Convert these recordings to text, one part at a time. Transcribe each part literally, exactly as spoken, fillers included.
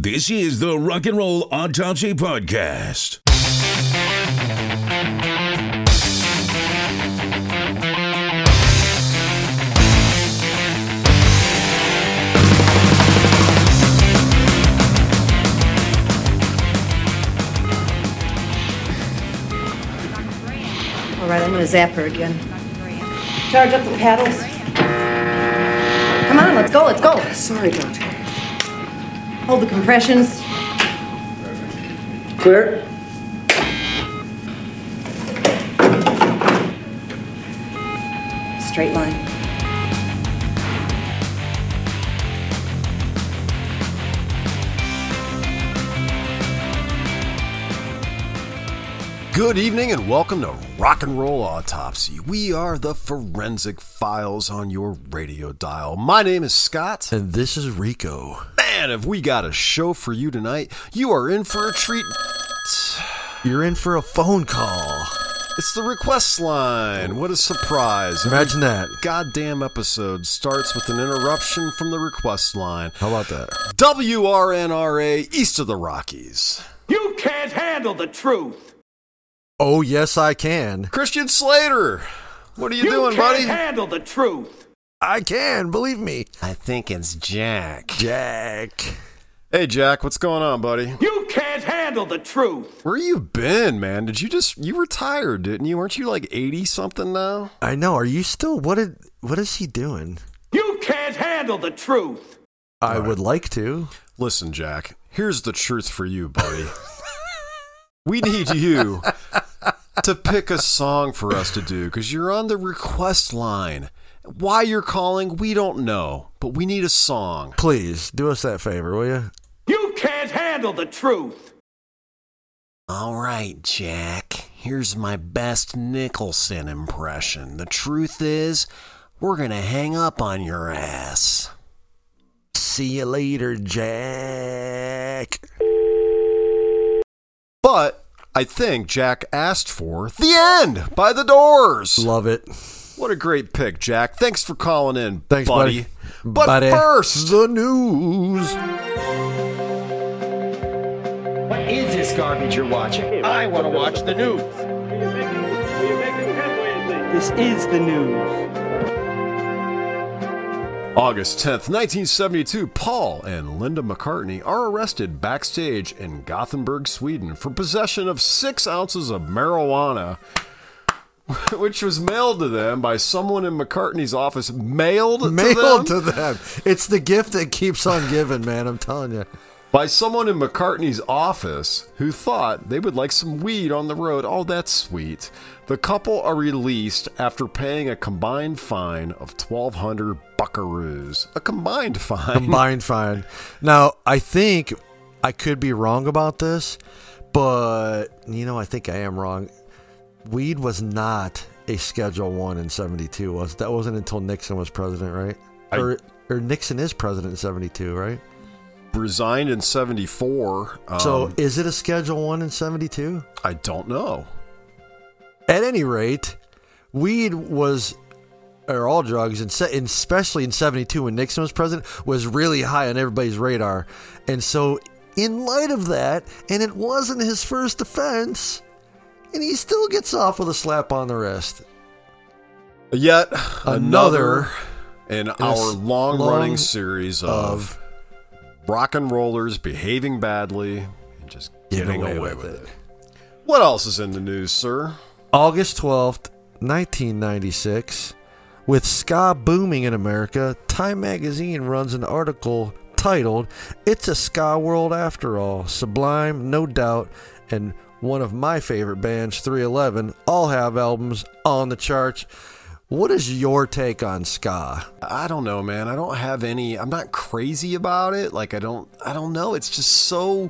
This is the Rock and Roll Autopsy Podcast. All right, I'm going to zap her again. Charge up the paddles. Come on, let's go, let's go. Sorry, Doctor. Hold the compressions. Clear. Straight line. Good evening and welcome to Rock and Roll Autopsy. We are the Forensic Files on your radio dial. My name is Scott. And this is Rico. Man, have we got a show for you tonight. You are in for a treat. You're in for a phone call. It's the request line. What a surprise. Imagine that. Goddamn episode starts with an interruption from the request line. How about that? W R N R A, east of the Rockies. You can't handle the truth. Oh, yes, I can. Christian Slater, what are you, you doing, can't buddy? handle the truth. I can, believe me. I think it's Jack. Jack. Hey, Jack, what's going on, buddy? You can't handle the truth. Where you been, man? Did you just, you retired, didn't you? Aren't you like eighty-something now? I know. Are you still, what did, what is he doing? You can't handle the truth. I right. would like to. Listen, Jack, here's the truth for you, buddy. We need you to pick a song for us to do because you're on the request line. Why you're calling, we don't know, but we need a song. Please, do us that favor, will you? You can't handle the truth. All right, Jack. Here's my best Nicholson impression. The truth is, we're going to hang up on your ass. See you later, Jack. But I think Jack asked for The End by The Doors. Love it. What a great pick, Jack. Thanks for calling in, Thanks, buddy. buddy. But buddy. first, the news. What is this garbage you're watching? I want to watch the news. This is the news. August tenth, nineteen seventy-two, Paul and Linda McCartney are arrested backstage in Gothenburg, Sweden for possession of six ounces of marijuana, which was mailed to them by someone in McCartney's office. Mailed, mailed to them? to them. It's the gift that keeps on giving, man. I'm telling you. By someone in McCartney's office who thought they would like some weed on the road. Oh, that's sweet. The couple are released after paying a combined fine of twelve hundred buckaroos. A combined fine. Combined fine. Now, I think I could be wrong about this, but, you know, I think I am wrong. Weed was not a Schedule One in seventy-two. Was That wasn't until Nixon was president, right? I, or, or Nixon is president in seventy-two, right? Resigned in seventy-four. Um, so is it a Schedule One in seventy-two? I don't know. At any rate, weed was, or all drugs, and especially in seventy-two when Nixon was president, was really high on everybody's radar. And so in light of that, and it wasn't his first offense, and he still gets off with a slap on the wrist. Yet another, another in our long-running long series of... of rock and rollers behaving badly and just getting away, away with, with it. it. What else is in the news, sir? August twelfth, nineteen ninety-six, with ska booming in America, Time magazine runs an article titled, "It's a Ska World After All. Sublime, No Doubt, and one of my favorite bands, three eleven, all have albums on the charts." What is your take on ska? I don't know, man. I don't have any. I'm not crazy about it. Like I don't. I don't know. It's just so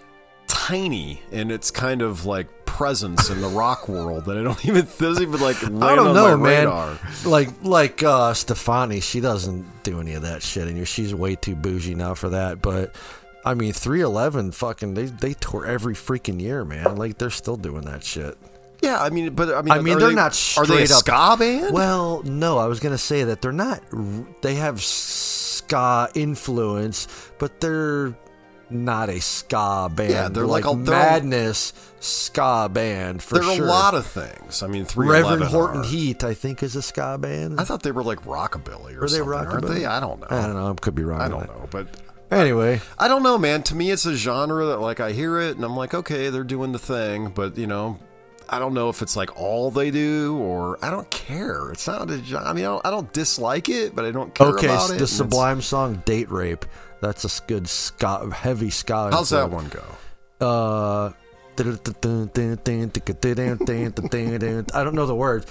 tiny in its kind of like presence in the rock world that I don't even. Doesn't even like land I don't on know, my man. radar. Like like uh, Stefani, she doesn't do any of that shit, and she's way too bougie now for that. But I mean, three eleven, fucking, they they tour every freaking year, man. Like they're still doing that shit. Yeah, I mean, but I mean, I mean, are they're they, not Are they a straight up ska band? Well, no, I was gonna say that they're not. They have ska influence, but they're not a ska band. Yeah, they're like, like a they're Madness ska band for They're sure. a lot of things. I mean, three Reverend Horton are. Heat, I think, is a ska band. I thought they were like rockabilly or Were they something. Aren't rockabilly? they? I don't know. I don't know. I could be wrong. I on don't that. know, but Anyway, I don't know, man. To me, it's a genre that like I hear it and I'm like, okay, they're doing the thing, but you know, I don't know if it's like all they do or I don't care. It's not a genre. I mean, I don't, I don't dislike it, but I don't care okay, about so it. the and Sublime song "Date Rape." That's a s- good ska, heavy ska. How's that influence. one go? Uh. I don't know the words.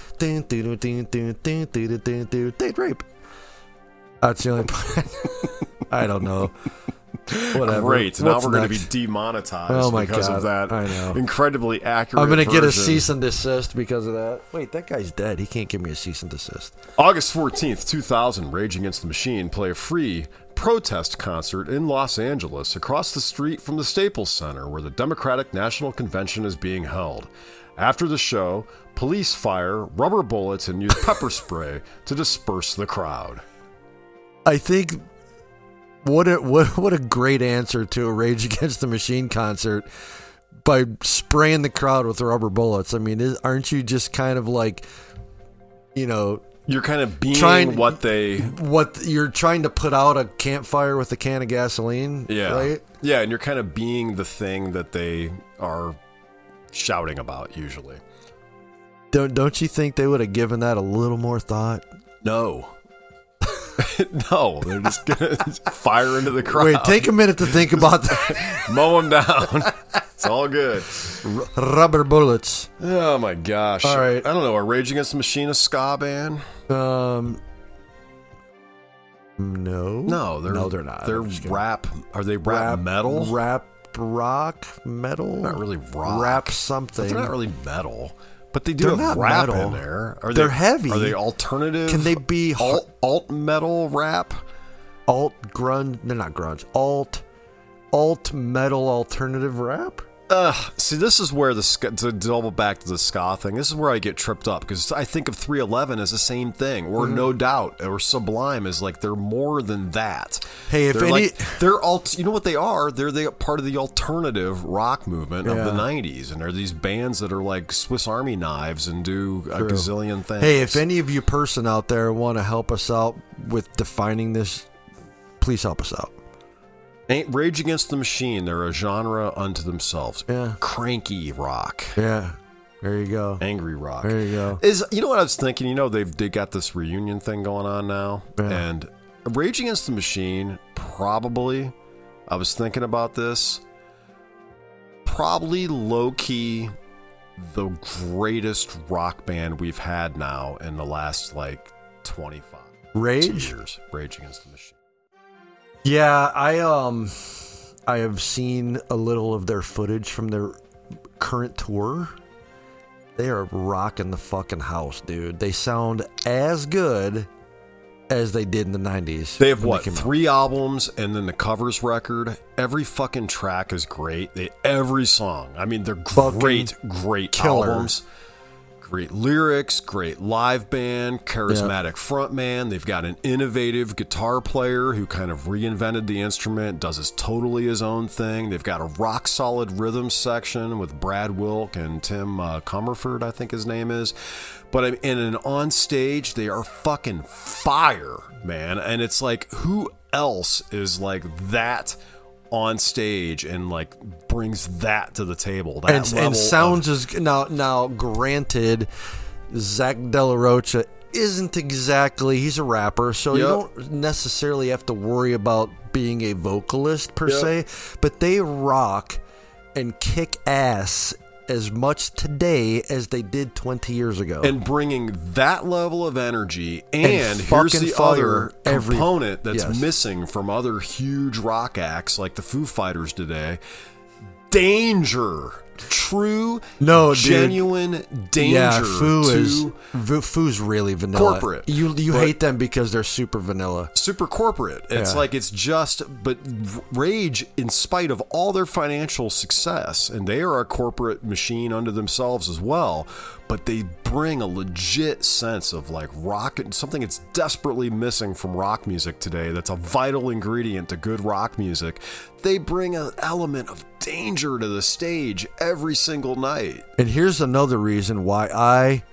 Date rape. That's the only part. I don't know. Whatever. Great. Now What's we're going to be next? demonetized Oh my because God. of that I know. incredibly accurate I'm going to get a version. cease and desist because of that. Wait, that guy's dead. He can't give me a cease and desist. August fourteenth, two thousand, Rage Against the Machine play a free protest concert in Los Angeles across the street from the Staples Center where the Democratic National Convention is being held. After the show, police fire rubber bullets and use pepper spray to disperse the crowd. I think what a what what a great answer to a Rage Against the Machine concert by spraying the crowd with rubber bullets. I mean, is, aren't you just kind of like, you know, You're kind of being Trying- what they... what you're trying to put out a campfire with a can of gasoline, Yeah. right? Yeah, and you're kind of being the thing that they are shouting about usually. Don't don't you think they would have given that a little more thought? No. No, they're just going to fire into the crowd. Wait, take a minute to think about that. Mow them down. It's all good. Rubber bullets. Oh my gosh. All right. I don't know. Are Rage Against the Machine a ska band? Um, no, No, they're no, they're not. They're I'm just kidding. rap. Are they rap, metal? Rap rock metal. Not really rock. Rap But something. they're not really metal. But they do They're have not rap metal. in there. Are They're they, heavy. Are they alternative? Can they be alt, alt metal rap? alt grunge? They're not grunge. Alt, alt metal alternative rap. Uh, see, this is where the ska, to double back to the ska thing. This is where I get tripped up because I think of three eleven as the same thing, or Mm-hmm. No Doubt, or Sublime is like they're more than that. Hey, if they're any- like, they're alt. You know what they are? They're the part of the alternative rock movement of the Yeah. nineties, and they're these bands that are like Swiss Army knives and do a True. gazillion things. Hey, if any of you person out there want to help us out with defining this, please help us out. Ain't Rage Against the Machine, they're a genre unto themselves. Yeah. Cranky rock. Yeah, there you go. Angry rock. There you go. Is you know what I was thinking? You know they've they got this reunion thing going on now, Yeah. and Rage Against the Machine probably. I was thinking about this. Probably low key, the greatest rock band we've had now in the last like twenty-five Rage? years. Rage Against the Machine. Yeah, I um, I have seen a little of their footage from their current tour. They are rocking the fucking house, dude. They sound as good as they did in the nineties. They have when what came out. three albums and then the covers record. Every fucking track is great. They, every song. I mean, they're Fucking great, great killer. albums. Great lyrics, great live band, charismatic frontman. They've got an innovative guitar player who kind of reinvented the instrument, does his totally his own thing. They've got a rock solid rhythm section with Brad Wilk and Tim uh, Comerford, I think his name is. But I- and an on stage, they are fucking fire, man. And it's like, who else is like that on stage and like brings that to the table? That and, level and of- sounds as now. Now, granted, Zach De La Rocha isn't exactly. He's a rapper, so you Yep. don't necessarily have to worry about being a vocalist per Yep. se. But they rock and kick ass as much today as they did twenty years ago. and bringing that level of energy, and, And here's fucking the fire other every- component that's Yes. missing from other huge rock acts like the Foo Fighters today: danger. true, No, dude. genuine danger Yeah, Foo to is Foo- Foo's really vanilla. corporate. You you But- hate them because they're super vanilla. super corporate. It's Yeah. like it's just, but Rage, in spite of all their financial success, and they are a corporate machine unto themselves as well, but they bring a legit sense of like rock, something that's desperately missing from rock music today. That's a vital ingredient to good rock music. They bring an element of danger to the stage every single night. And here's another reason why I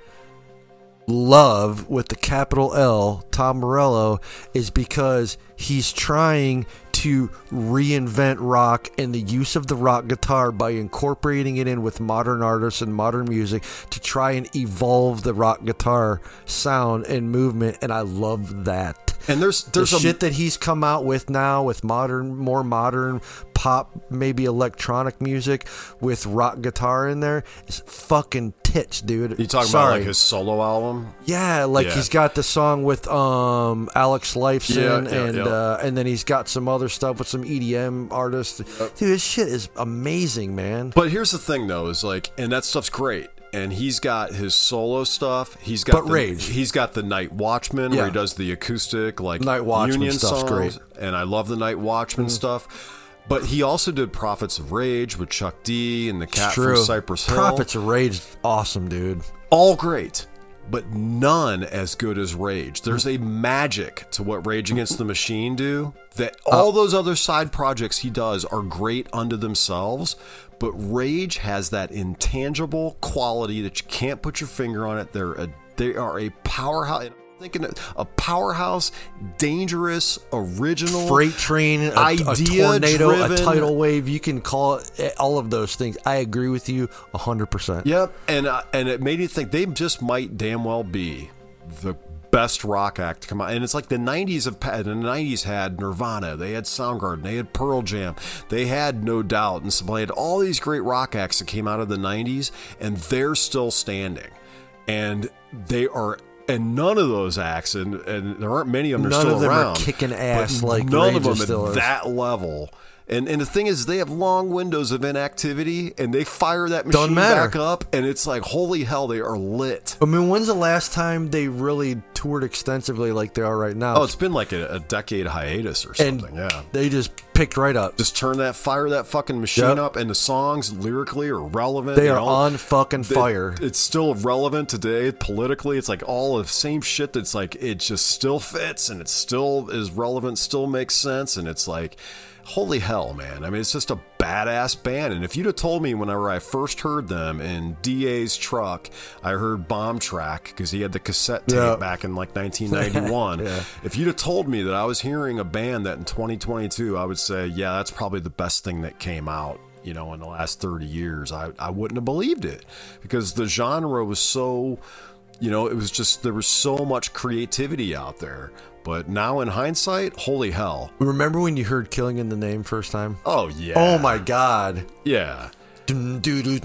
love, with the capital L, Tom Morello, is because he's trying to reinvent rock and the use of the rock guitar by incorporating it in with modern artists and modern music to try and evolve the rock guitar sound and movement, and I love that. And there's there's the a shit that he's come out with now with modern, more modern pop, maybe electronic music with rock guitar in there is fucking tits, dude. You talking Sorry. about like his solo album? Yeah, like Yeah. he's got the song with um Alex Lifeson, Yeah, yeah, and yeah. Uh, and then he's got some other stuff with some E D M artists. Dude, this shit is amazing, man. But here's the thing, though, is like, and that stuff's great. And he's got his solo stuff. He's got But the, Rage. He's got the Night Watchman Yeah. where he does the acoustic like Night Watchman Union stuff's songs. great. And I love the Night Watchman Mm. stuff. But he also did Prophets of Rage with Chuck D and the Cat True. from Cypress Hill. Prophets of Rage, awesome, dude. All great, but none as good as Rage. There's a magic to what Rage Against the Machine do that all those other side projects he does are great unto themselves, but Rage has that intangible quality that you can't put your finger on it. They're a, they are a powerhouse. I'm thinking a powerhouse, dangerous, original, Freight train, a, a idea tornado, driven. a tidal wave. You can call it all of those things. I agree with you one hundred percent. Yep, and uh, and it made me think they just might damn well be the best rock act to come out. And it's like the nineties of the nineties had Nirvana, they had Soundgarden, they had Pearl Jam, they had No Doubt, and so they had all these great rock acts that came out of the nineties, and they're still standing, and they are. And none of those acts, and, and there aren't many of them, are None still of them are around. kicking but ass like none of Rage them still at is. that level. And and the thing is, they have long windows of inactivity, and they fire that Doesn't machine matter. back up, and it's like, holy hell, they are lit. I mean, when's the last time they really toured extensively like they are right now? Oh, it's been like a, a decade hiatus or and something. Yeah. they just picked right up. Just turn that, fire that fucking machine Yep. up, and the songs lyrically are relevant. They you are know? on fucking It- fire. It's still relevant today politically. It's like all the same shit that's like, it just still fits, and it still is relevant, still makes sense, and it's like, holy hell, man. I mean, it's just a badass band. And if you'd have told me whenever I first heard them in D A's truck, I heard Bomb Track because he had the cassette tape Yeah. back in like nineteen ninety-one. Yeah. If you'd have told me that I was hearing a band that in twenty twenty-two, I would say, yeah, that's probably the best thing that came out, you know, in the last thirty years. I, I wouldn't have believed it because the genre was so, you know, it was just, there was so much creativity out there. But now in hindsight, holy hell. Remember when you heard Killing in the Name first time? Oh, yeah. Oh my god. Yeah. Yep.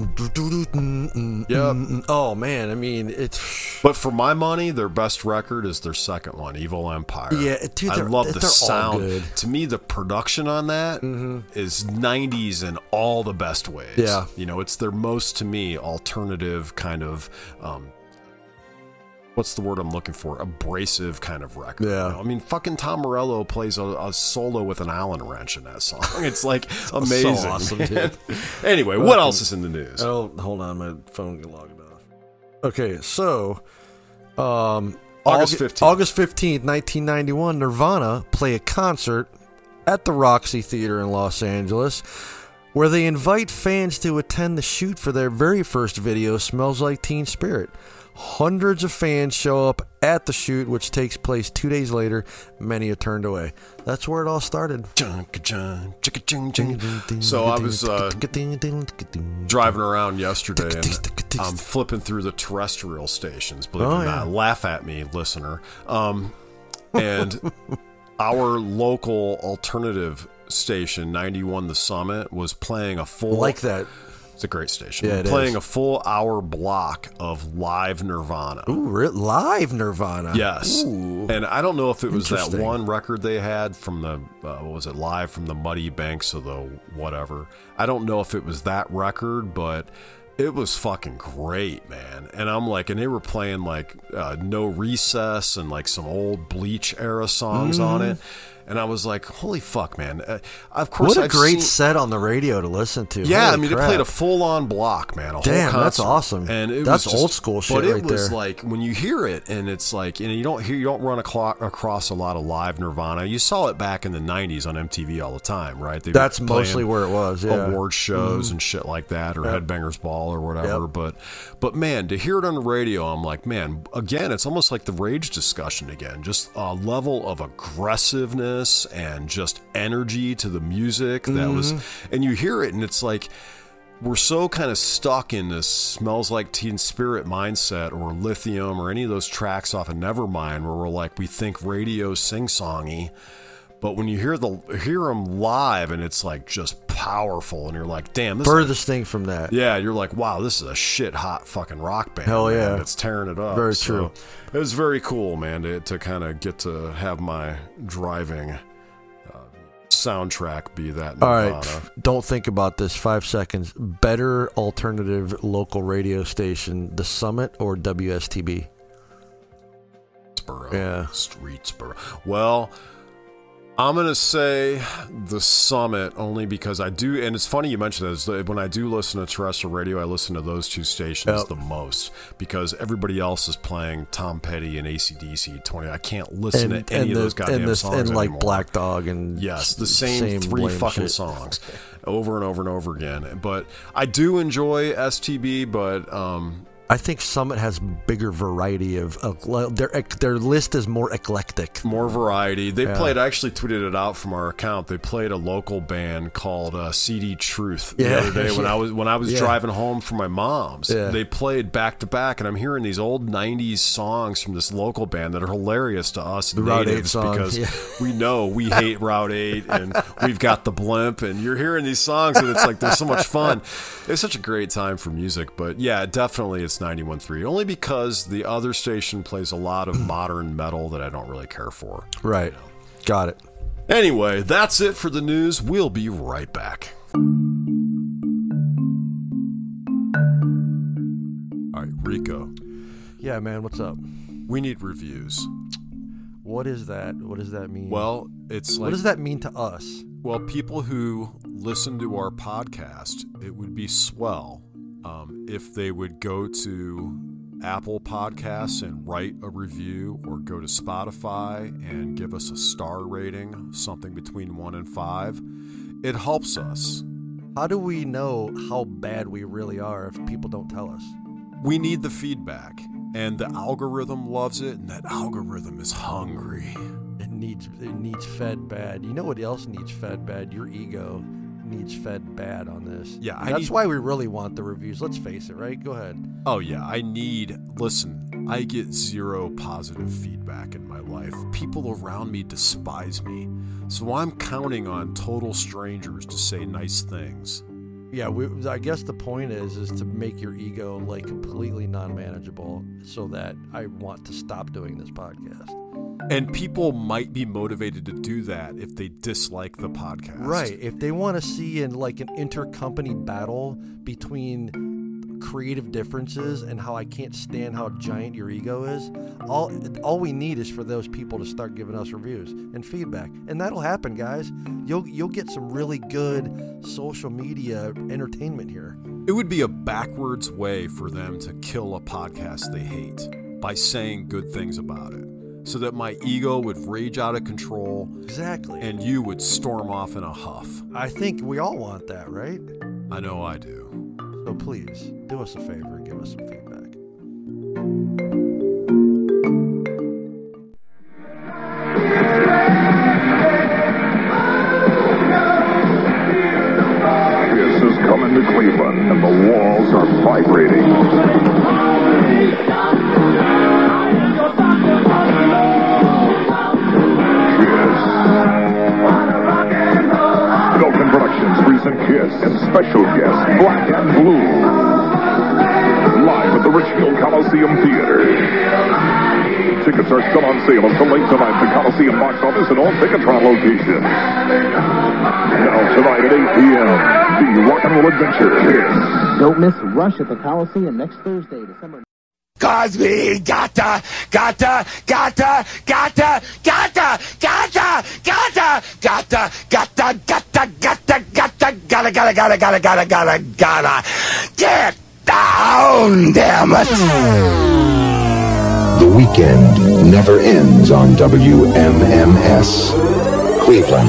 Oh man, I mean it's. But for my money, their best record is their second one, Evil Empire. Yeah, dude, I they're- love the they're all sound. good. To me, the production on that is nineties in all the best ways. Yeah. You know, it's their most, to me, alternative kind of, um, what's the word I'm looking for? Abrasive kind of record. Yeah. You know? I mean, fucking Tom Morello plays a, a solo with an Allen wrench in that song. It's like amazing. So awesome, dude. Anyway, what else is in the news? Oh, hold on, my phone got logged off. Okay, so um, August Aug- fifteenth. August fifteenth, nineteen ninety-one, Nirvana play a concert at the Roxy Theater in Los Angeles, where they invite fans to attend the shoot for their very first video, Smells Like Teen Spirit. Hundreds of fans show up at the shoot, which takes place two days later. Many are turned away. That's where it all started. So I was uh, driving around yesterday and I'm flipping through the terrestrial stations, believe it Oh, or not. yeah. Laugh at me, listener. Um, and our local alternative station, ninety-one The Summit, was playing a full Like that. It's a great station. Yeah, We're it playing is. a full hour block of live Nirvana. Ooh, re- live Nirvana. Yes. Ooh. And I don't know if it was that Interesting. one record they had from the, uh, what was it, Live from the Muddy Banks of the whatever. I don't know if it was that record, but it was fucking great, man. And I'm like, and they were playing like uh, No Recess and like some old Bleach era songs Mm-hmm. on it. And I was like, holy fuck, man. Uh, of course, What a I've great seen- set on the radio to listen to. Yeah, Holy I mean, crap. they played a full-on block, man. A Damn, whole that's concert. awesome. And it That's was just, old school shit But it right was there. like when you hear it, and it's like, and you don't hear, you don't run aclo- across a lot of live Nirvana. You saw it back in the nineties on M T V all the time, right? They were That's playing mostly where it was, yeah. award shows and shit like that, or Headbangers Ball or whatever. But, but man, to hear it on the radio, I'm like, man, again, it's almost like the Rage discussion again. Just a level of aggressiveness and just energy to the music that was, and you hear it, and it's like we're so kind of stuck in this Smells Like Teen Spirit mindset, or Lithium, or any of those tracks off of Nevermind, where we're like, we think radio sing-songy, but when you hear the hear them live, and it's like just powerful, and you're like, damn, this is Furthest thing from that. yeah, you're like, wow, this is a shit hot fucking rock band. Hell man, yeah. that's tearing it up. Very So true. It was very cool, man, to, to kind of get to have my driving uh, soundtrack be that All Nirvana. right, f- don't think about this. Five seconds. Better alternative local radio station, The Summit or W S T B? Streetsboro. Yeah. Streetsboro. Well, I'm going to say the Summit, only because I do, and it's funny you mentioned this, that when I do listen to terrestrial radio, I listen to those two stations Yep. the most, because everybody else is playing Tom Petty and A C D C twenty. I can't listen And, to any and, of the, those goddamn and, this, songs and like anymore. Black Dog and Yes, the s- same, three lame fucking shit. songs over and over and over again. But I do enjoy S T B, but um, I think Summit has bigger variety of, of their their list is more eclectic. more variety. They Yeah. played, I actually tweeted it out from our account. They played a local band called uh, C D Truth the Yeah. other day when I was when I was Yeah. driving home from my mom's. Yeah. They played back to back, and I'm hearing these old nineties songs from this local band that are hilarious to us The Route eight natives, song, because yeah. we know we hate Route eight and we've got the blimp, and you're hearing these songs and it's like they're so much fun. It's such a great time for music. But yeah, definitely it's ninety-one point three, only because the other station plays a lot of modern metal that I don't really care for. Right. Got it. Anyway, that's it for the news. We'll be right back. All right, Rico, Yeah, man, what's up? we need reviews. What is that? What does that mean? Well, it's what like, does that mean to us? well, people who listen to our podcast, it would be swell um, if they would go to Apple Podcasts and write a review, or go to Spotify and give us a star rating, something between one and five. It helps us. How do we know how bad we really are if people don't tell us? We need the feedback, and the algorithm loves it, and that algorithm is hungry. It needs it needs fed bad. You know what else needs fed bad? Your ego needs fed bad on this. Yeah, I that's need- why we really want the reviews. Let's face it, right? Go ahead. Oh yeah, I need, listen, I get zero positive feedback in my life. People around me despise me. So I'm counting on total strangers to say nice things. Yeah, we, I guess the point is is to make your ego like completely non-manageable, so that I want to stop doing this podcast. And people might be motivated to do that if they dislike the podcast. Right. If they want to see in like an intercompany battle between creative differences and how I can't stand how giant your ego is, all all we need is for those people to start giving us reviews and feedback. And that'll happen, guys. You'll you'll get some really good social media entertainment here. It would be a backwards way for them to kill a podcast they hate, by saying good things about it, so that my ego would rage out of control Exactly. and you would storm off in a huff. I think we all want that, right? I know I do. So please, do us a favor and give us some feedback. This is coming to Cleveland, and the walls are vibrating. Yes. Belkin Productions present Kiss and special guest Black and Blue. Live at the Richfield Coliseum Theater. Tickets are still on sale until late tonight at the Coliseum box office and all Ticketron locations. Now tonight at eight p.m., the Rock and Roll Adventure Kiss. Don't miss Rush at the Coliseum next Thursday, December. Cosby, gotta, gotta, gotta, gotta, gotta, gotta, gotta, gotta, gotta, gotta, gotta, gotta, gotta, gotta, gotta, gotta, gotta, gotta, gotta, get down, damn it! The weekend never ends on W M M S Cleveland.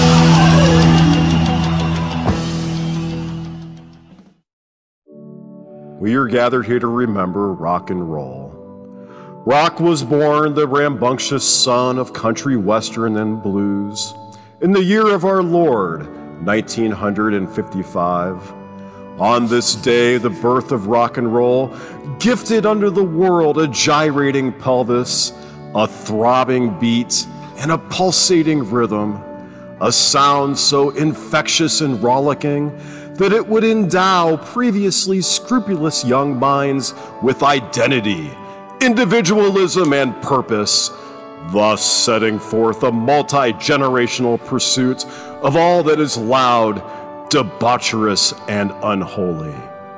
We are gathered here to remember rock and roll. Rock was born, the rambunctious son of country western and blues, in the year of our Lord, nineteen fifty-five. On this day, the birth of rock and roll gifted unto the world a gyrating pelvis, a throbbing beat, and a pulsating rhythm, a sound so infectious and rollicking that it would endow previously scrupulous young minds with identity, individualism, and purpose, thus setting forth a multi-generational pursuit of all that is loud, debaucherous, and unholy.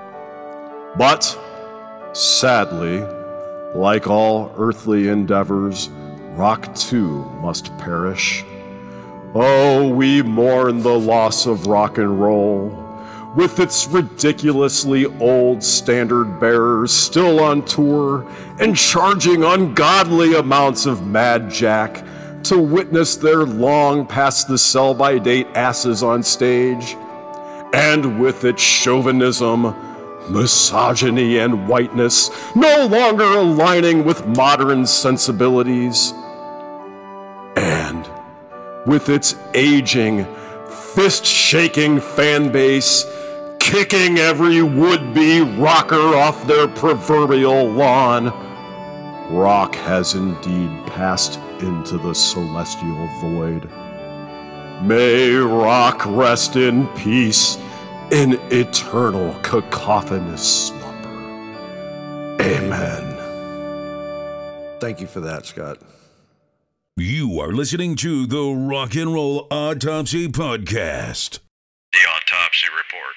But, sadly, like all earthly endeavors, rock too must perish. Oh, we mourn the loss of rock and roll, with its ridiculously old standard bearers still on tour and charging ungodly amounts of Mad Jack to witness their long past the sell-by date asses on stage, and with its chauvinism, misogyny, and whiteness no longer aligning with modern sensibilities, and with its aging, fist-shaking fan base kicking every would-be rocker off their proverbial lawn, rock has indeed passed into the celestial void. May rock rest in peace in eternal cacophonous slumber. Amen. Thank you for that, Scott. You are listening to the Rock and Roll Autopsy Podcast. The Autopsy Report.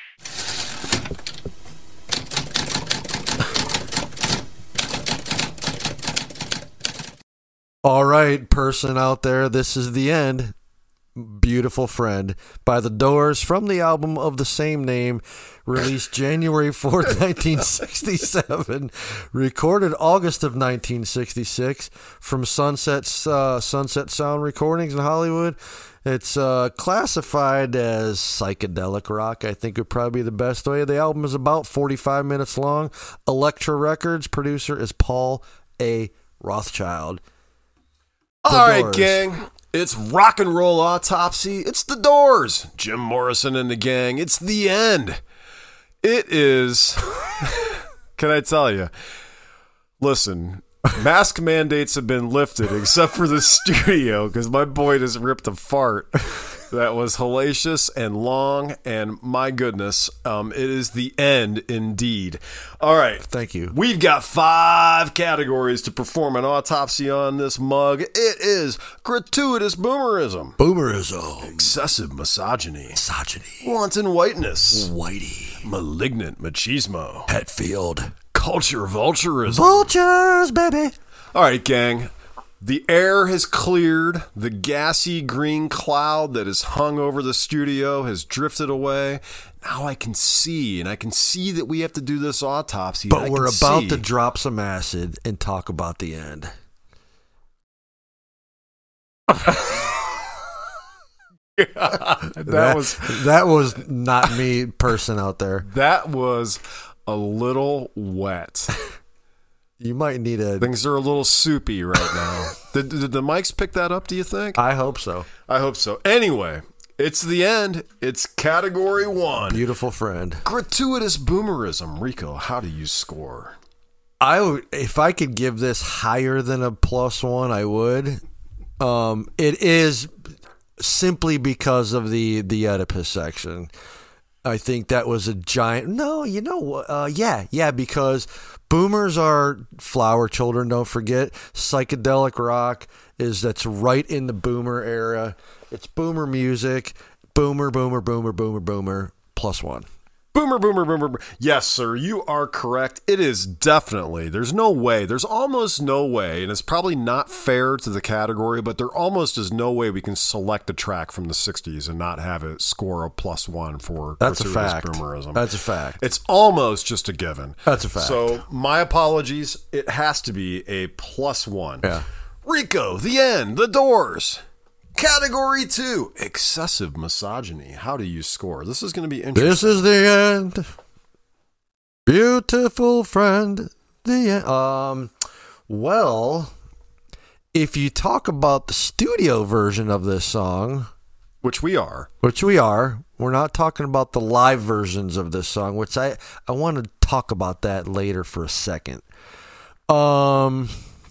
All right, person out there, this is the end. Beautiful Friend by The Doors from the album of the same name, released January fourth, nineteen sixty-seven, recorded August of nineteen sixty-six from Sunset, uh, Sunset Sound Recordings in Hollywood. It's uh, classified as psychedelic rock, I think would probably be the best way. The album is about forty-five minutes long. Elektra Records, producer is Paul A. Rothchild. The All right, Doors. Gang. It's Rock and Roll Autopsy. It's The Doors. Jim Morrison and the gang. It's the end. It is. Can I tell you? Listen, mask mandates have been lifted except for the studio because my boy just ripped a fart that was hellacious and long, and my goodness, um, it is the end indeed. All right. Thank you. We've got five categories to perform an autopsy on this mug. It is gratuitous boomerism. Boomerism. Excessive misogyny. Misogyny. Wanton whiteness. Whitey. Malignant machismo. Hetfield. Culture vulturism. Vultures, baby. All right, gang. The air has cleared. The gassy green cloud that has hung over the studio has drifted away. Now I can see, and I can see that we have to do this autopsy. But we're about see. to drop some acid and talk about the end. that, that was that was not me, person out there. That was a little wet. You might need a... Things are a little soupy right now. did, did the mics pick that up, do you think? I hope so. I hope so. Anyway, it's the end. It's category one. Beautiful Friend. Gratuitous boomerism. Rico, how do you score? I would, if I could give this higher than a plus one, I would. Um, it is simply because of the, the Oedipus section. I think that was a giant. No, you know what? Uh, yeah, yeah, because boomers are flower children. Don't forget, psychedelic rock is that's right in the boomer era. It's boomer music. Boomer, boomer, boomer, boomer, boomer. Plus one. Boomer, boomer, boomer, boomer. Yes, sir, you are correct. It is definitely, there's no way, there's almost no way, and it's probably not fair to the category, but there almost is no way we can select a track from the sixties and not have it score a plus one for That's a gratuitous fact. boomerism. That's a fact. It's almost just a given. That's a fact. So, my apologies. It has to be a plus one. Yeah. Rico, The End, The Doors. Category two, excessive misogyny. How do you score? This is going to be interesting. This is the end. Beautiful friend. The end. Um, well, if you talk about the studio version of this song, which we are, which we are, we're not talking about the live versions of this song, which I, I want to talk about that later for a second. Um...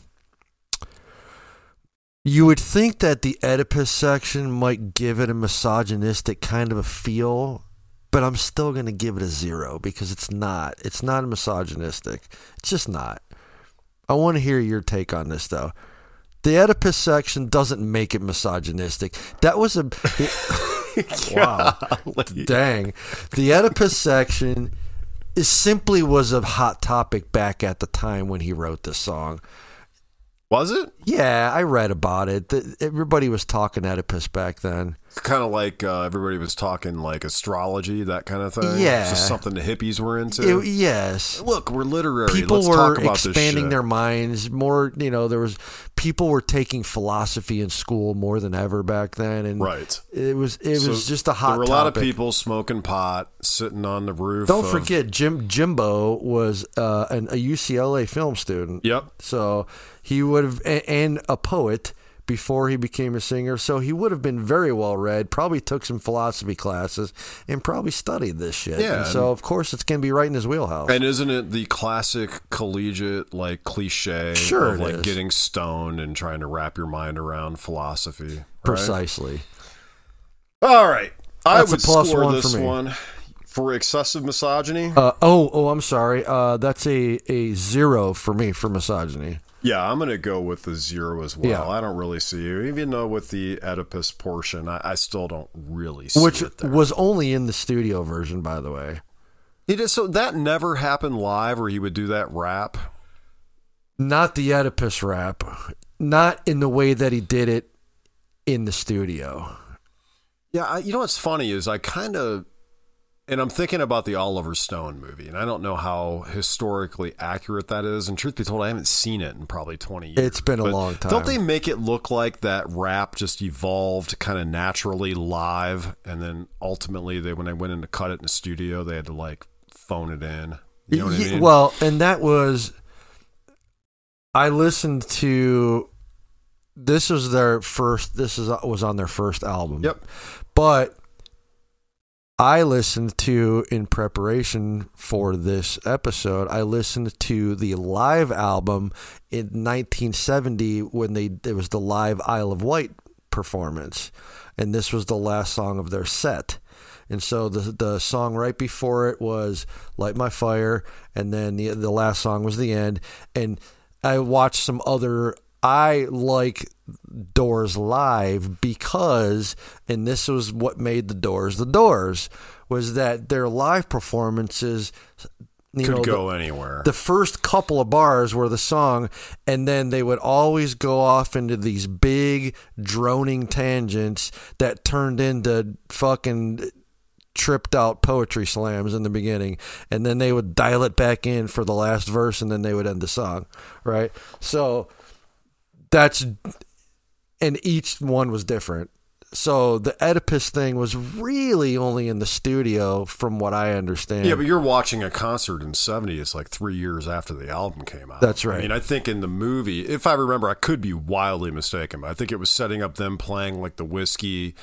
You would think that the Oedipus section might give it a misogynistic kind of a feel, but I'm still going to give it a zero because it's not. It's not misogynistic. It's just not. I want to hear your take on this, though. The Oedipus section doesn't make it misogynistic. That was a... wow. Dang. The Oedipus section is simply was a hot topic back at the time when he wrote this song. Was it? Yeah, I read about it. The, everybody was talking Oedipus back then. It's kind of like uh, everybody was talking like astrology, that kind of thing. Yeah. It's just something the hippies were into. It, yes. Look, we're literary. People Let's were talk about expanding this shit. their minds more. You know, there was people were taking philosophy in school more than ever back then, and right. It was it So was just a hot. There were a topic. lot of people smoking pot, sitting on the roof. Don't of, forget, Jim Jimbo was uh, an, a U C L A film student. Yep. So he would have, and a poet before he became a singer. So he would have been very well read, probably took some philosophy classes, and probably studied this shit. Yeah. And so, of course, it's going to be right in his wheelhouse. And isn't it the classic collegiate, like, cliche sure of, like, is. getting stoned and trying to wrap your mind around philosophy? Right? Precisely. All right. I That's would a plus score one this for me. one for excessive misogyny. Uh, oh, oh, I'm sorry. Uh, that's a, a zero for me for misogyny. Yeah, I'm going to go with the zero as well. Yeah. I don't really see you. Even though with the Oedipus portion, I, I still don't really see Which it there. was only in the studio version, by the way. It is, so that never happened live where he would do that rap? Not the Oedipus rap. Not in the way that he did it in the studio. Yeah, I, you know what's funny is I kind of... And I'm thinking about the Oliver Stone movie, and I don't know how historically accurate that is. And truth be told, I haven't seen it in probably twenty years. It's been a But long time. Don't they make it look like that rap just evolved kind of naturally live, and then ultimately, they when they went in to cut it in the studio, they had to like phone it in. You know what Ye- I mean? Well, and that was... I listened to... This was their first... This is was on their first album. Yep. But... I listened to, in preparation for this episode, I listened to the live album in nineteen seventy when they it was the live Isle of Wight performance, and this was the last song of their set. And so the the song right before it was "Light My Fire," and then the the last song was "The End." And I watched some other. I like Doors live because, and this was what made the Doors the Doors, was that their live performances, you Could know, go the, anywhere. The first couple of bars were the song, and then they would always go off into these big droning tangents that turned into fucking tripped out poetry slams in the beginning, and then they would dial it back in for the last verse, and then they would end the song, right? So that's, and each one was different. So the Oedipus thing was really only in the studio, from what I understand. Yeah, but you're watching a concert in seventy. It's like three years after the album came out. That's right. I mean, I think in the movie, if I remember, I could be wildly mistaken, but I think it was setting up them playing like the Whiskey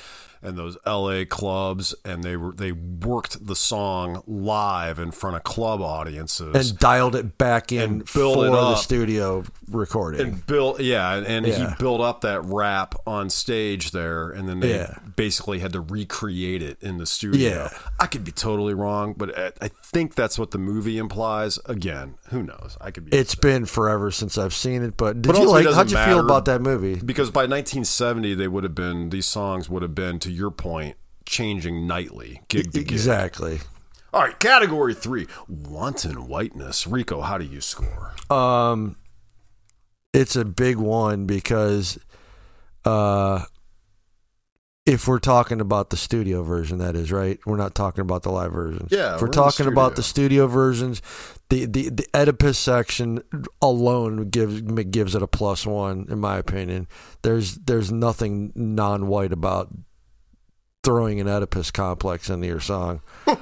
and those L A clubs, and they were they worked the song live in front of club audiences and dialed it back in and built for it the up. studio recording. And built, yeah, and, and Yeah. he built up that rap on stage there, and then they Yeah. basically had to recreate it in the studio. Yeah. I could be totally wrong, but I, I think that's what the movie implies. Again, who knows? I could be. It's been forever since I've seen it, but did But you ultimately like? it How'd you doesn't feel matter. about that movie? Because by nineteen seventy, they would have been, these songs would have been, to your point, changing nightly, gig to gig. Exactly. All right, category three, wanton whiteness. Rico, how do you score? Um, it's a big one because, uh, if we're talking about the studio version, that is right. We're not talking about the live versions. Yeah, if we're we're in the talking about studio. the studio versions, the, the the Oedipus section alone gives gives it a plus one in my opinion. There's there's nothing non-white about throwing an Oedipus complex into your song.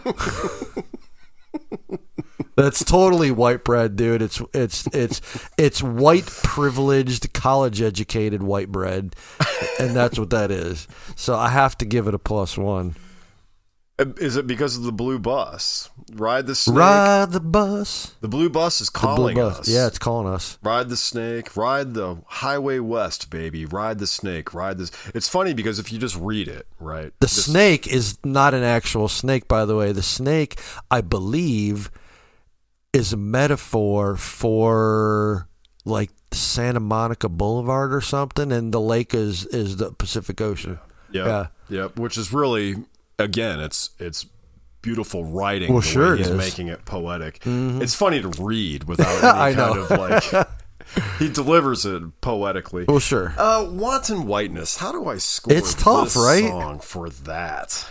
That's totally white bread, dude. It's it's it's it's white privileged, college educated white bread, and that's what that is. So I have to give it a plus one. Is it because of the blue bus? Ride the snake. Ride the bus. The blue bus is The blue calling bus. us. Yeah, it's calling us. Ride the snake. Ride the highway west, baby. Ride the snake. Ride this. It's funny because if you just read it, right? The just- snake is not an actual snake, by the way. The snake, I believe, is a metaphor for like Santa Monica Boulevard or something, and the lake is is the Pacific Ocean. Yeah. Yeah. Yeah. Which is really, again, it's it's beautiful writing. Well, the way sure it he's is. making it poetic. Mhm. It's funny to read without I any know. kind of like. He delivers it poetically. Well, sure. Uh, wanton whiteness. How do I score? It's tough, this right? Song for that.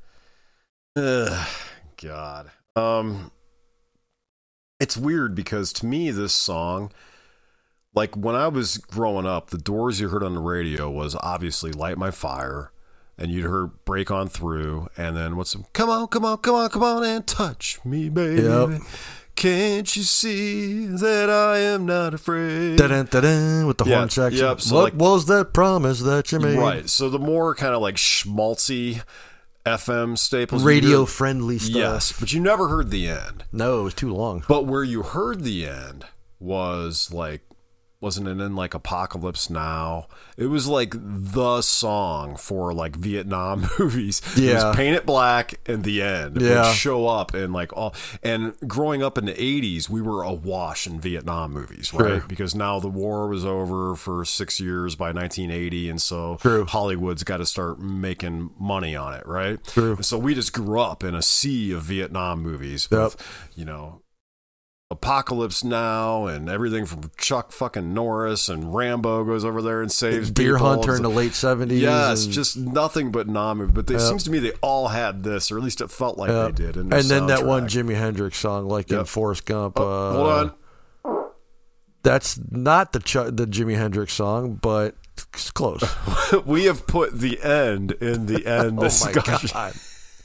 Ugh, God. Um, it's weird because to me, this song, like when I was growing up, the Doors you heard on the radio was obviously "Light My Fire," and you'd heard "Break On Through," and then what's "Come on, come on, come on, come on and touch me, baby." Yep. Can't you see that I am not afraid? Dun, dun, dun, with the Yeah, horn section. yep, so what like- was that promise that you made? Right. So the more kind of like schmaltzy F M staples. you Radio hear- friendly stuff. Yes, but you never heard the end. No, it was too long. But where you heard the end was like, wasn't it in like Apocalypse Now? It was like the song for like Vietnam movies. It Yeah. was Paint It Black and the end. It Yeah. would show up and like all. And growing up in the eighties, we were awash in Vietnam movies, right? Sure. Because now the war was over for six years by nineteen eighty, and so True. Hollywood's got to start making money on it, right? True. And so we just grew up in a sea of Vietnam movies Yep. with, you know, Apocalypse Now and everything from Chuck fucking Norris, and Rambo goes over there and saves Deer people. Hunter It's in the like- late seventies. Yes, and, just nothing but non-movie. But it Yep. seems to me they all had this, or at least it felt like uh, they did. In and their then that one soundtrack. Jimi Hendrix song, like in Yep. Forrest Gump. Oh, uh, hold on. That's not the Ch- the Jimi Hendrix song, but it's close. We have put the end in the end Oh my discussion. God.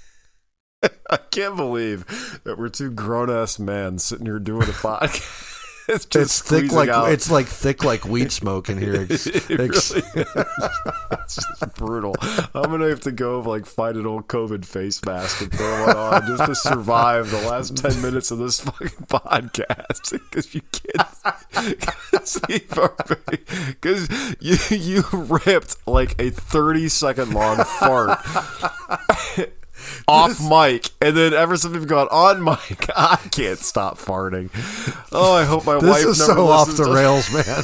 I can't believe that we're two grown ass men sitting here doing a podcast. It's just It's thick squeezing like out. it's like thick like weed smoke in here. It's, It it's- really is. It's just brutal. I'm gonna have to go like find an old COVID face mask and throw one on just to survive the last ten minutes of this fucking podcast because you can't see because you you ripped like a thirty second long fart. Off mic, and then ever since we've gone on mic, I can't stop farting. Oh, I hope my this wife is never so off listens the to- rails, man.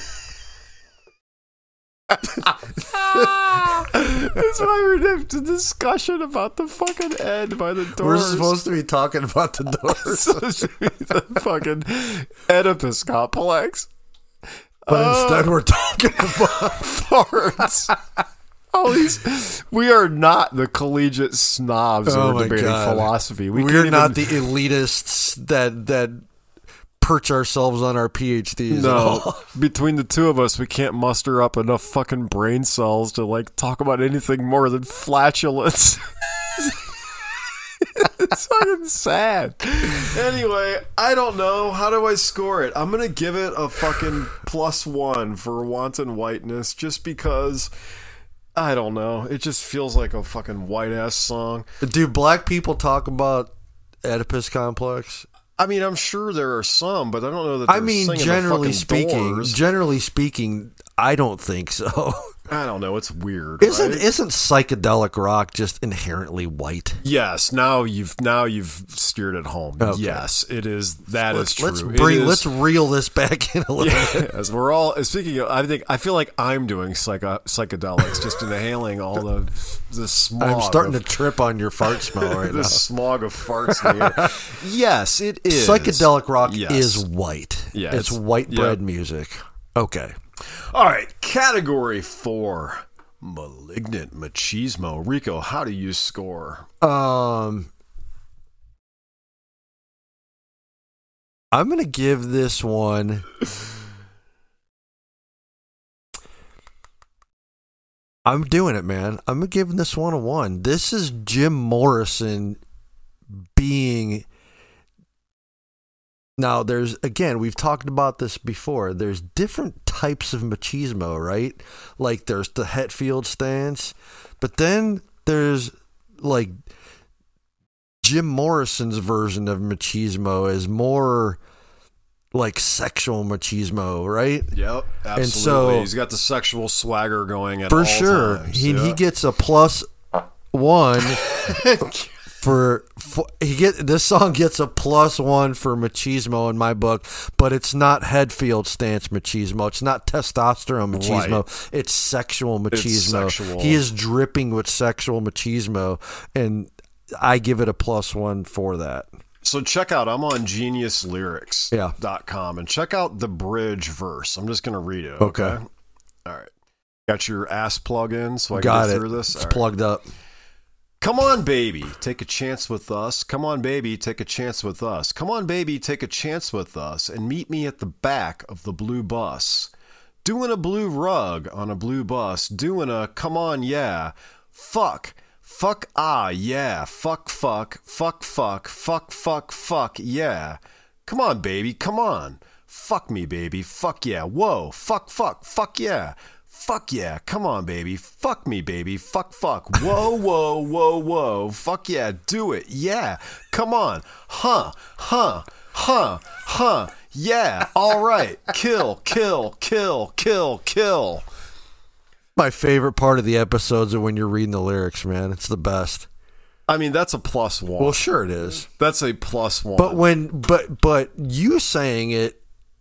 That's why we're having a discussion about the fucking end by the Doors. We're supposed to be talking about the Doors, supposed to be the fucking Oedipus complex, but Uh, instead we're talking about farts. All these, we are not the collegiate snobs Oh who my are debating God. philosophy. We We're can't not even- the elitists that that perch ourselves on our P H Ds. at No, all. between the two of us, we can't muster up enough fucking brain cells to like talk about anything more than flatulence. It's fucking sad. Anyway, I don't know. How do I score it? I'm gonna give it a fucking plus one for wanton whiteness, just because I don't know. It just feels like a fucking white ass song. Do black people talk about Oedipus complex? I mean, I'm sure there are some, but I don't know that they're I mean, singing generally the speaking, Doors. generally speaking, I don't think so. I don't know. It's weird. Isn't right? isn't psychedelic rock just inherently white? Yes. Now you've now you've steered it home. Okay. Yes, it is. That let's, is true. Let's It bring, is- let's reel this back in a little bit. Yes, we're all speaking of. I think I feel like I'm doing psycho, psychedelics, just inhaling all the the smog. I'm starting of, to trip on your fart smell right the now. smog of farts in the air. Yes, it is. Psychedelic rock Yes. is white. Yeah, it's, it's- white yeah. bread music. Okay. All right, category four. Malignant machismo. Rico, how do you score? Um, I'm gonna give this one. I'm doing it, man. I'm giving this one a one. This is Jim Morrison being. Now, there's, again, we've talked about this before. There's different types of machismo, right? Like, there's the Hetfield stance, but then there's, like, Jim Morrison's version of machismo is more like sexual machismo, right? Yep, absolutely. And so, he's got the sexual swagger going at for all sure, times. he, yeah. he gets a plus one. For, for he get this song gets a plus one for machismo in my book, but it's not Hetfield stance machismo. It's not testosterone machismo. Right. It's sexual machismo. It's sexual. He is dripping with sexual machismo, and I give it a plus one for that. So check out, I'm on genius lyrics dot com Yeah. and check out the bridge verse. I'm just going to read it. Okay. Okay. All right. Got your ass plug in so I Got can get it. through this? It's All right. plugged up. Come on, baby, take a chance with us. Come on, baby, take a chance with us. Come on, baby, take a chance with us and meet me at the back of the blue bus. Doing a blue rug on a blue bus. Doing a come on, yeah. Fuck. Fuck, ah, yeah. Fuck, fuck. Fuck, fuck. Fuck, fuck, fuck, yeah. Come on, baby, come on. Fuck me, baby. Fuck yeah. Whoa. Fuck, fuck. Fuck yeah. Fuck yeah, come on, baby. Fuck me, baby. Fuck, fuck. Whoa, whoa, whoa, whoa. Fuck yeah, do it. Yeah, come on. Huh, huh, huh, huh. Yeah, all right. Kill, kill, kill, kill, kill. My favorite part of the episodes are when you're reading the lyrics, man. It's the best. I mean, that's a plus one. Well, sure it is. That's a plus one. But when, but, but you saying it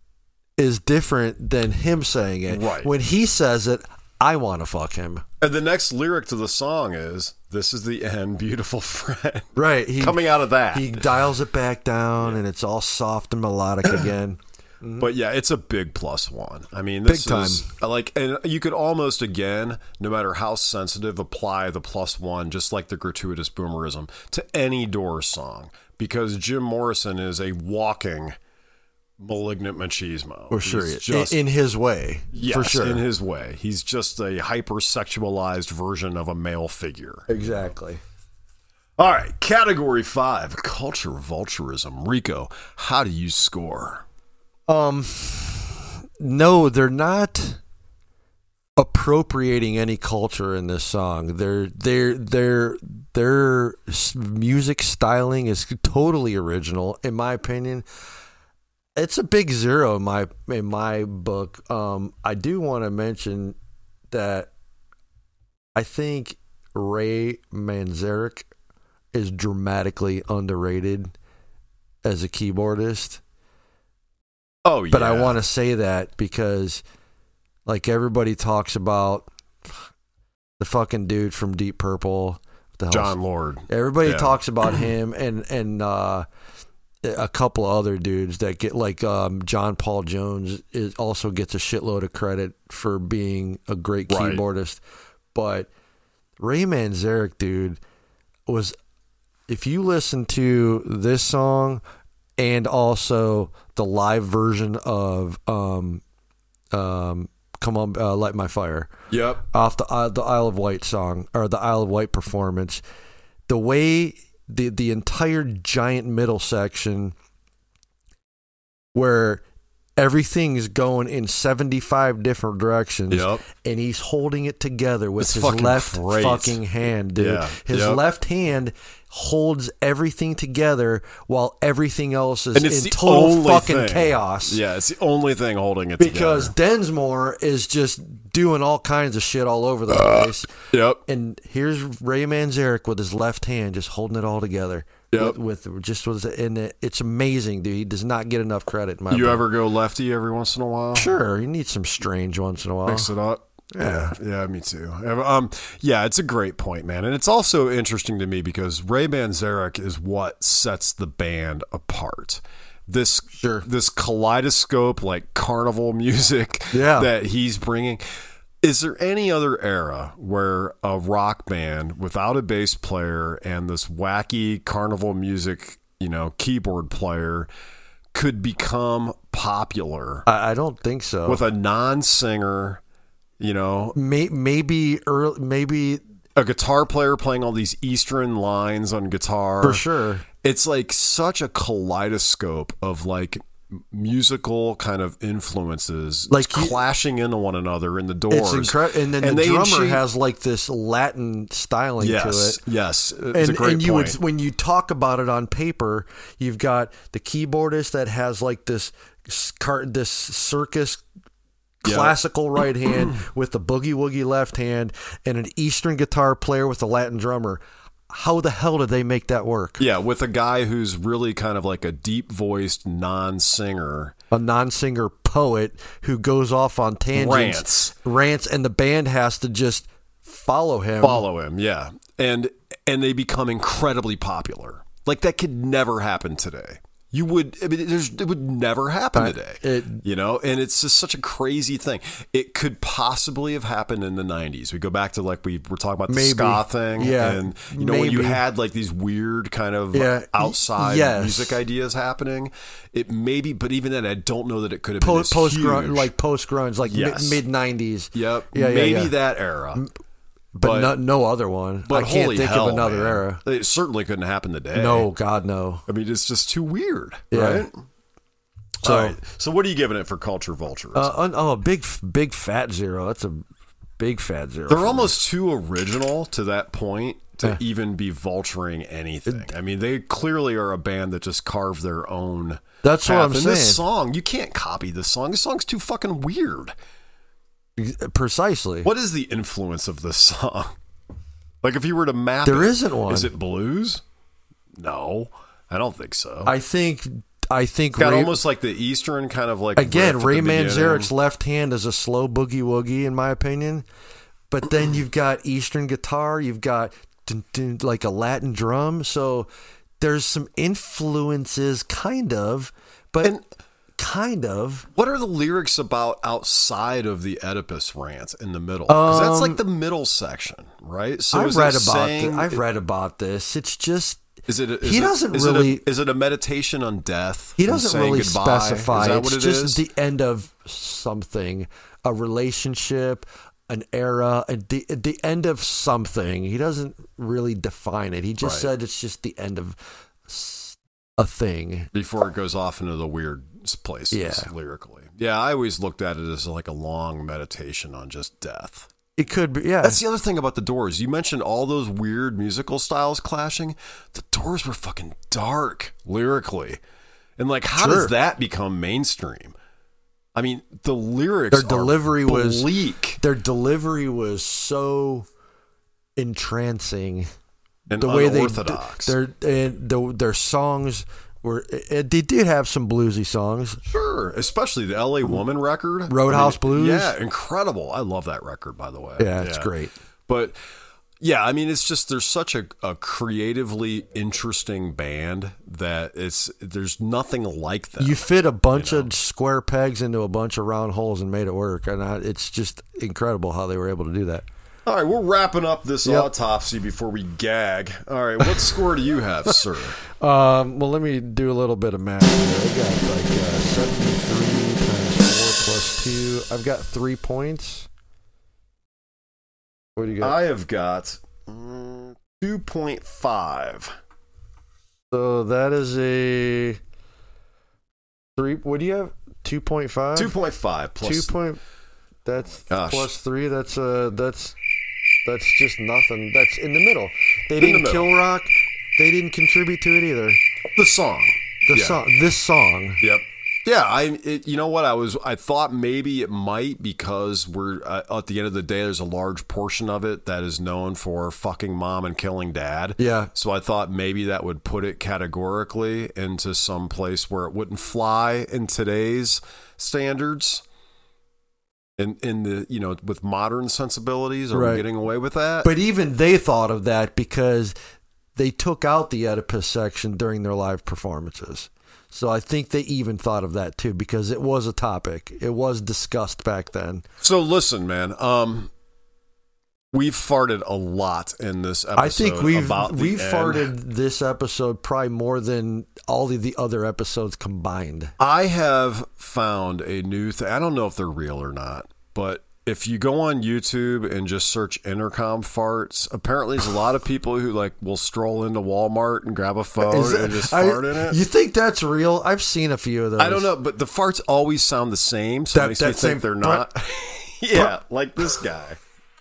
is different than him saying it. Right. When he says it, I want to fuck him. And the next lyric to the song is, "This is the end, beautiful friend." Right. He, Coming out of that. He dials it back down, yeah. And it's all soft and melodic again. But yeah, it's a big plus one. I mean, this Big time. is like, and you could almost, again, no matter how sensitive, apply the plus one, just like the gratuitous boomerism, to any Doors song, because Jim Morrison is a walking malignant machismo. For sure. He's just, in, in his way. yes, for sure. in his way. He's just a hypersexualized version of a male figure. Exactly. All right, category five, culture vulturism. Rico, how do you score? Um, no, they're not appropriating any culture in this song. Their their their their music styling is totally original, in my opinion. It's a big zero in my in my book. Um, I do want to mention that I think Ray Manzarek is dramatically underrated as a keyboardist. Oh, yeah. But I want to say that because, like, everybody talks about the fucking dude from Deep Purple, the John Lord. Everybody yeah. talks about him and and uh, a couple of other dudes that get like um, John Paul Jones is also gets a shitload of credit for being a great Right. keyboardist, but Ray Manzarek, dude, was, if you listen to this song and also the live version of um, um, "Come On, uh, Light My Fire," yep, off the uh, the Isle of Wight song or the Isle of Wight performance, the way the the entire giant middle section where everything's going in seventy-five different directions, Yep. and he's holding it together with It's his fucking left great. fucking hand, dude. Yeah. His Yep. left hand holds everything together while everything else is And it's in the total only fucking thing. chaos. Yeah, it's the only thing holding it Because together. Densmore is just doing all kinds of shit all over the place. Yep. And here's Ray Manzarek with his left hand just holding it all together. Yep. With, with just with and it, it's amazing, dude. He does not get enough credit. In my You opinion. ever go lefty every once in a while? Sure, you need some strange once in a while. Mix it up. Yeah. yeah, yeah, me too. Um, yeah, it's a great point, man, and it's also interesting to me because Ray Manzarek is what sets the band apart. This Sure. this kaleidoscope, like carnival music, Yeah. that he's bringing. Is there any other era where a rock band without a bass player and this wacky carnival music, you know, keyboard player could become popular I, I don't think so. with a non-singer? You know, May, maybe early, maybe a guitar player playing all these Eastern lines on guitar. for sure. It's like such a kaleidoscope of like musical kind of influences, Like just you- clashing into one another in the doors. It's incredible. And then And the they drummer achieve- has like this Latin styling yes, to it. yes, it's and, a great and you point. would when you talk about it on paper, you've got the keyboardist that has like this car, this circus Yeah. classical right hand with the boogie woogie left hand, and an Eastern guitar player with a Latin drummer. How the hell did they make that work? Yeah, with a guy who's really kind of like a deep-voiced non-singer. A non-singer poet who goes off on tangents, Rants. rants, and the band has to just follow him. Follow him, yeah. And and they become incredibly popular. Like that could never happen today. You would, I mean, there's, it would never happen Right. today. It- you know, and it's just such a crazy thing. It could possibly have happened in the nineties. We go back to like we were talking about the Maybe. ska thing, Yeah, and you know when you maybe. had like these weird kind of Yeah, y- outside yes. music ideas happening. It maybe, but even then, I don't know that it could have been Po- this post huge. grunge, like post grunge, like Yes. mid nineties. Yep, Yeah, yeah, maybe yeah. that era. But, but- no, no other one. But I can't holy think hell, of another man. era. It certainly couldn't happen today. No, God, no. I mean, it's just too weird, Yeah. right? So- All right. So what are you giving it for culture vulturism? Uh, un- oh, a big, big fat zero. That's a big fat zero. They're for me. almost too original to that point to Yeah. even be vulturing anything. I mean, they clearly are a band that just carved their own. That's what path. I'm and saying. This song, you can't copy this song. This song's too fucking weird. Precisely. What is the influence of this song? Like, if you were to map, There it, isn't one. Is it blues? No, I don't think so. I think. I think. It's got Ray, almost like the Eastern kind of like again, riff at Ray the beginning. Manzarek's left hand is a slow boogie woogie, in my opinion. But then you've got Eastern guitar. You've got dun, dun, like a Latin drum. So there's some influences, kind of, but And- kind of. What are the lyrics about outside of the Oedipus rant in the middle? Because that's like Um, the middle section, right? So I've is read it about. saying, Thi- I've read about this. It's just. Is it? Is He it, doesn't is really- It a, is it a meditation on death? He and doesn't saying really goodbye? specify. Is that It's what it just is? the end of something, a relationship, an era, a, the the end of something. He doesn't really define it. He just Right. said it's just the end of s- a thing. Before it goes off into the weird places Yeah. lyrically. Yeah, I always looked at it as like a long meditation on just death. It could be, yeah. That's the other thing about the Doors. You mentioned all those weird musical styles clashing. The Doors were fucking dark lyrically. And like, how Sure. does that become mainstream? I mean, the lyrics Their delivery are was bleak Their delivery was so entrancing. and The way they unorthodox. their and the, their songs were. eh, They did have some bluesy songs. Sure, especially the L A Woman record. Roadhouse Blues? Yeah, incredible. I love that record, by the way. Yeah, it's great. But yeah, I mean, it's just there's such a, a creatively interesting band that it's there's nothing like that. You fit a bunch of square pegs into a bunch of round holes and made it work, and I, it's just incredible how they were able to do that. All right, we're wrapping up this Yep. autopsy before we gag. All right, what score do you have, sir? Um, well, let me do a little bit of math here. I got like uh, seventy-three times four plus two. I've got three points. What do you got? I have got mm, two point five. So that is a three. What do you have? two point five. two point five plus. Two point. That's Gosh. plus three. That's uh. That's that's just nothing. That's in the middle. They In the didn't middle. kill Rock. They didn't contribute to it either. The song. The Yeah. song. This song. Yep. Yeah, I. It, you know what? I was. I thought maybe it might because we're uh, at the end of the day. There's a large portion of it that is known for fucking mom and killing dad. Yeah. So I thought maybe that would put it categorically into some place where it wouldn't fly in today's standards. In in the you know with modern sensibilities, are Right. we getting away with that? But even they thought of that because they took out the Oedipus section during their live performances. So I think they even thought of that too because it was a topic. It was discussed back then. So listen, man. Um, we've farted a lot in this episode. I think we've about the we've end. farted this episode probably more than all of the other episodes combined. I have found a new thing. I don't know if they're real or not, but if you go on YouTube and just search intercom farts, apparently there's a lot of people who like will stroll into Walmart and grab a phone Is it- and just I- fart in it. You think that's real? I've seen a few of those. I don't know, but the farts always sound the same, so That- it makes that me same think they're brr- not. Yeah, like this guy.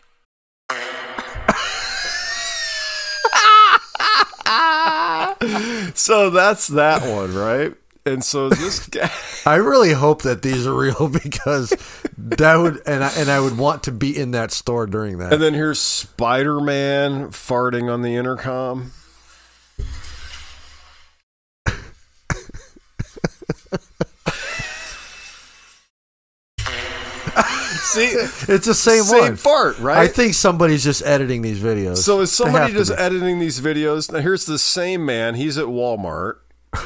So that's that one, right? And so this guy. I really hope that these are real because that would and I and I would want to be in that store during that. And then here's Spider-Man farting on the intercom. See, it's the same, same one. fart, right? I think somebody's just editing these videos. So is They somebody have to just be. editing these videos? Now here's the same man. He's at Walmart.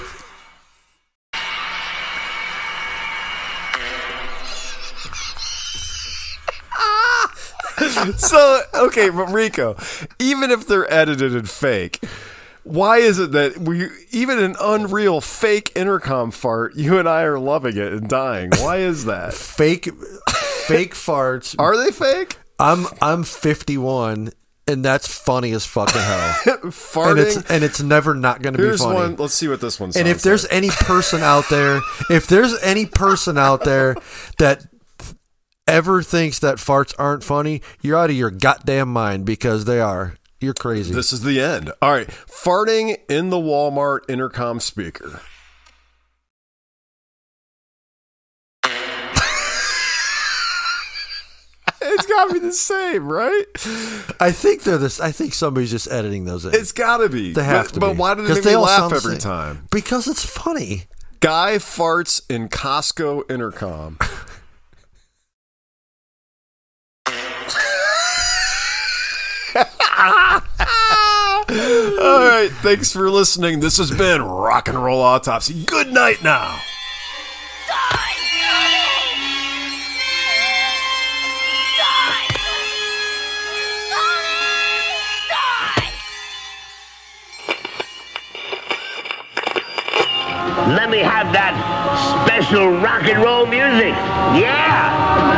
So, okay, but Rico, even if they're edited and fake, why is it that we, even an unreal fake intercom fart, you and I are loving it and dying? Why is that? fake fake farts. Are they fake? I'm I'm fifty-one and that's funny as fucking hell. Farting. And it's and it's never not going to be Here's funny. one. Let's see what this one sounds And if there's like. any person out there, if there's any person out there that ever thinks that farts aren't funny, you're out of your goddamn mind because they are. You're crazy. This is the end. All right. Farting in the Walmart intercom speaker. It's got to be the same, right? I think they're this. I think somebody's just editing those in. It's got to be. They have but, to But be. why do they 'Cause make they me all laugh sound the every same. time? Because it's funny. Guy farts in Costco intercom. All right. Thanks for listening. This has been Rock and Roll Autopsy. Good night now. Let me have that special rock and roll music. Yeah!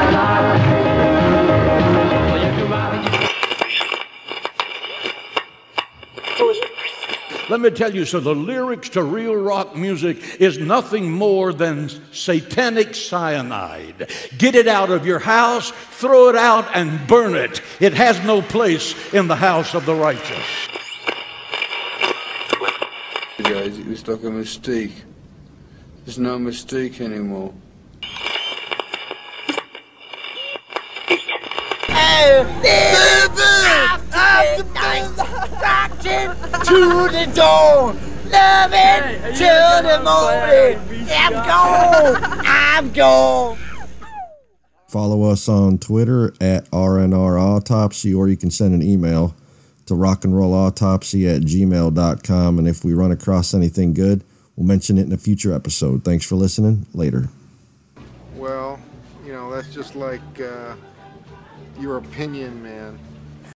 Let me tell you, so the lyrics to real rock music is nothing more than satanic cyanide. Get it out of your house, throw it out, and burn it. It has no place in the house of the righteous. Guys, it was like a mistake. There's no mistake anymore. To the dawn, love it till the morning. I'm gone, I'm gone. Follow us on Twitter at R N R Autopsy, or you can send an email to rockandrollautopsy at gmail dot com. And if we run across anything good, we'll mention it in a future episode. Thanks for listening. Later. Well, you know, that's just like uh, your opinion, man.